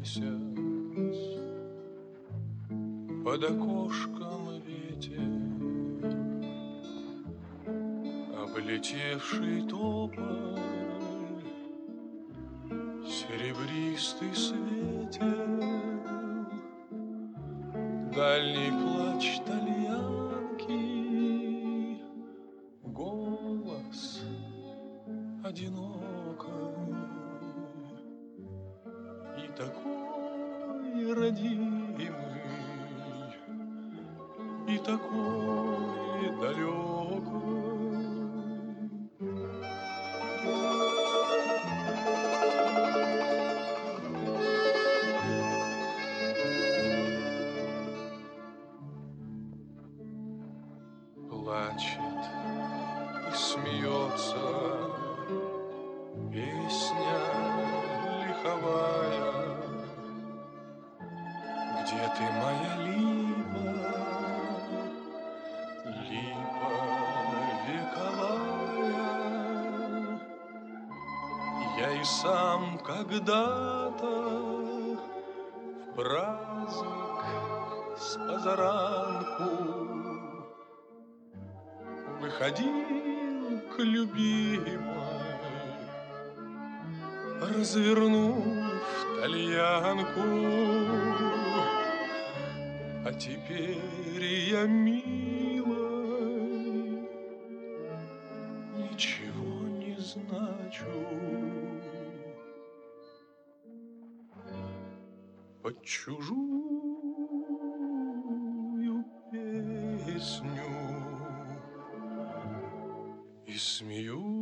месяц, под окошком ветер, облетевший тополь, серебристый светел, дальний плач тальянки, голос одинокой и такой родимый, и такой далекой. Плачет и смеется песня лиховая. Где ты, моя липа, липа вековая? Я и сам когда-то в праздник с позаранку выходил к любимой, развернув тальянку. А теперь я, милой, ничего не значу. Под чужую песню и смеюсь.